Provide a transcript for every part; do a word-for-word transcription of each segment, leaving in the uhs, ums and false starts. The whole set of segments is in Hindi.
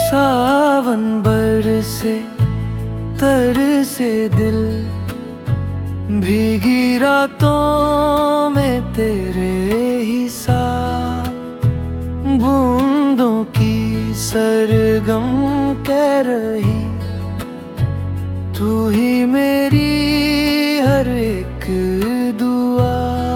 सावन बरसे तरसे दिल, भीगी रातों में तेरे ही साथ, बूंदों की सरगम कह रही, तू ही मेरी हर एक दुआ।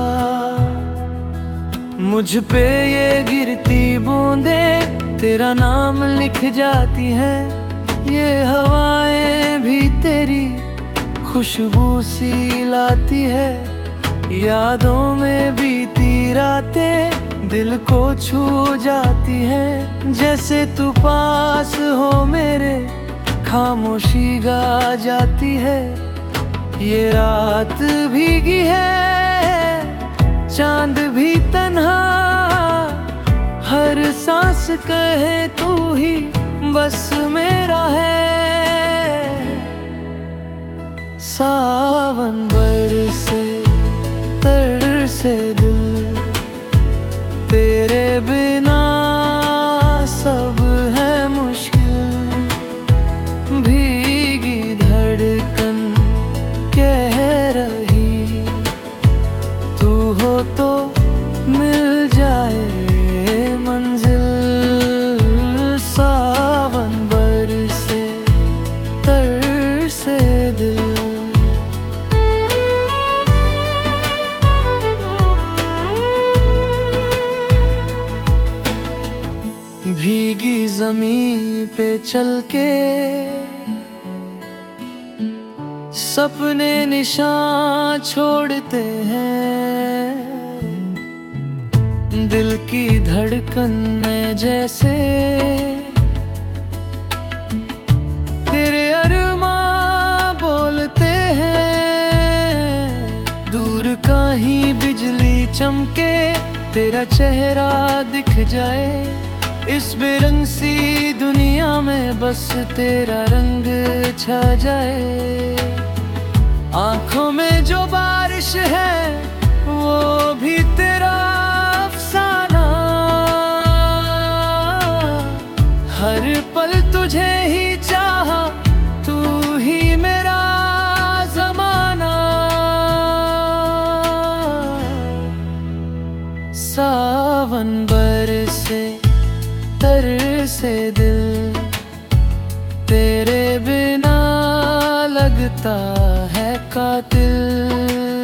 मुझ पे ये गिरती बूंदें तेरा नाम लिख जाती है, ये हवाएं भी तेरी खुशबू सी लाती है। यादों में बीती रातें दिल को छू जाती है, जैसे तू पास हो मेरे खामोशी गा जाती है। ये रात भीगी है, चांद भी तन्हा, हर सांस कहे तू ही बस मेरा है। सावन बरसे तरसे दिल, तेरे बिना सब है मुश्किल, भीगी धड़कन कह रही, तू हो तो मिल जाए मंजिल। सावन बरसे तरसे दिल, भीगी जमीन पे चल के सपने निशान छोड़ते हैं, दिल की धड़कन में जैसे तेरे अरमां बोलते हैं। दूर कहीं बिजली चमके तेरा चेहरा दिख जाए, इस बेरंग सी दुनिया में बस तेरा रंग छा जाए। आंखों में जो बारिश है वो भी तेरा अफसाना, हर पल तुझे ही चाहा, तू ही मेरा ज़माना। सावन बरसे तरसे दिल, तेरे बिना लगता है कातिल।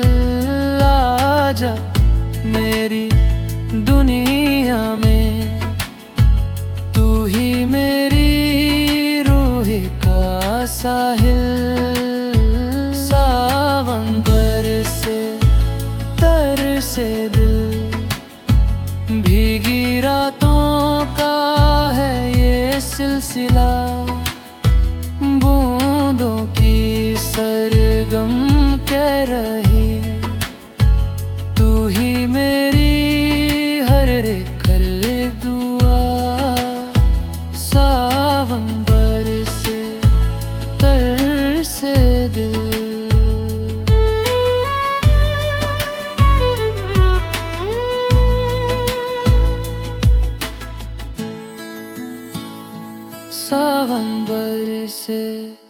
आजा मेरी दुनिया में, तू ही मेरी रूह का साहिल। सावन बरसे तरसे दिल, भीगी रातों का है ये सिलसिला, बूंदों की सरगम कह रही, तू ही मेरी हर एक दुआ। सावन बरसे तरसे दिल, सावन बरसे